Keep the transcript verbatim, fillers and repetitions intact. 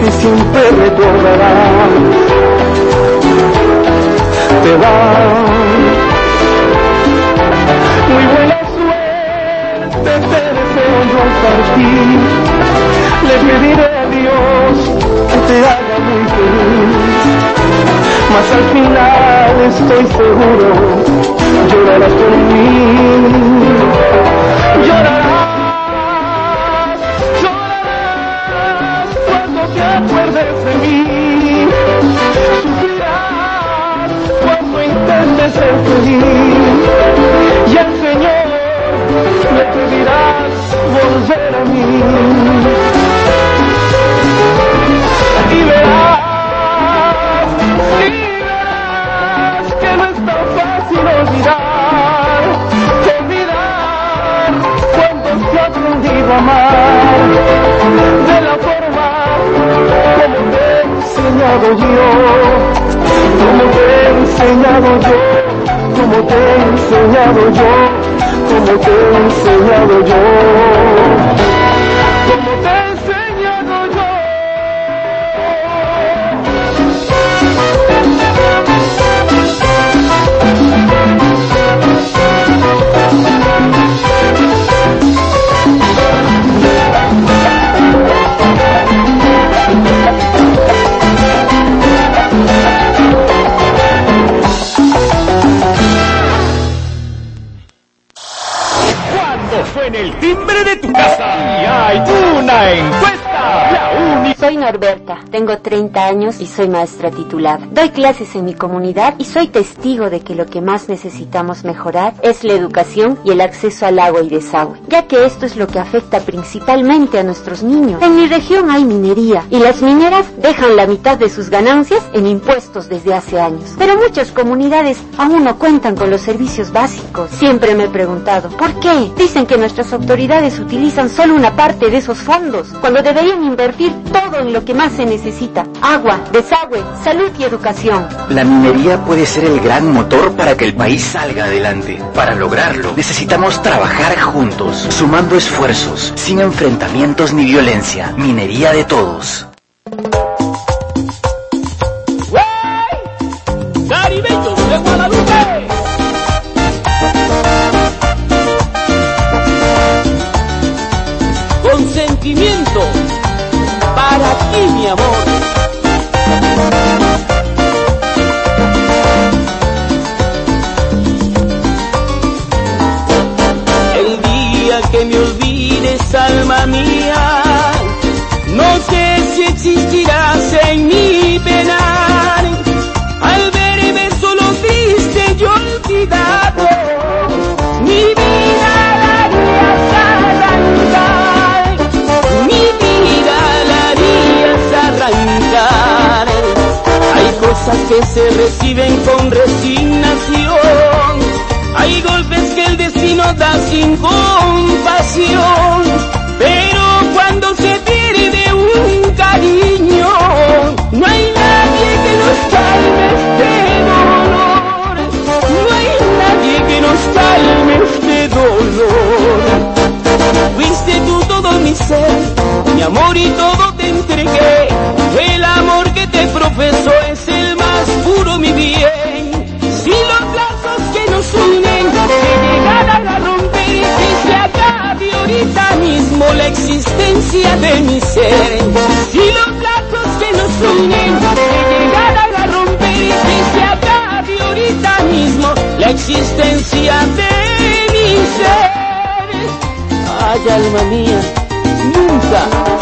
que siempre recordarás. Te va muy buena suerte, te deseo yo al partir. Le pediré a Dios que te haga muy feliz, mas al final estoy seguro llorarás por mí. Llorarás, llorarás cuando te acuerdes de mí. Sufrirás cuando intentes ser feliz. Y al Señor le pedirás volver a mí. Y verás, y verás que no es tan fácil olvidar, olvidar cuando se ha aprendido a amar de la forma como te he enseñado yo, como te he enseñado yo, como te he enseñado yo, como te he enseñado yo, como te he enseñado yo. En el timbre de tu casa y hay una encuesta, la única. Soy Norberta, tengo treinta años y soy maestra titular. Doy clases en mi comunidad y soy testigo de que lo que más necesitamos mejorar es la educación y el acceso al agua y desagüe, ya que esto es lo que afecta principalmente a nuestros niños. En mi región hay minería y las mineras dejan la mitad de sus ganancias en impuestos desde hace años. Pero muchas comunidades aún no cuentan con los servicios básicos. Siempre me he preguntado, ¿por qué? Dicen que nuestras autoridades utilizan solo una parte de esos fondos, cuando deberían invertir todo en lo que más se necesita: agua, desagüe, salud y educación. La minería puede ser el gran motor para que el país salga adelante. Para lograrlo, necesitamos trabajar juntos, sumando esfuerzos, sin enfrentamientos ni violencia. Minería de todos. ¡Caribeños de Guadalupe! Con sentimiento para ti, mi amor. El día que me olvides, alma mía, no sé si existirás en mi penar. Al verme solo triste y olvidado, mi vida la harías arrancar, mi vida la harías arrancar. Hay cosas que se reciben con resignación, hay golpes que el destino da sin compasión, pero cuando se pierde un cariño, no hay nadie que nos calme este dolor, no hay nadie que nos calme este dolor. Fuiste tú todo mi ser, mi amor, y todo te entregué. El amor que te profeso es el más puro, mi bien. Si los lazos que nos unen se llegaran a romper y se acabe ahorita mismo la existencia de mi ser. Si los lazos que nos unen se llegaran a romper y se acabe ahorita mismo la existencia de mi ser. Ay, alma mía, nunca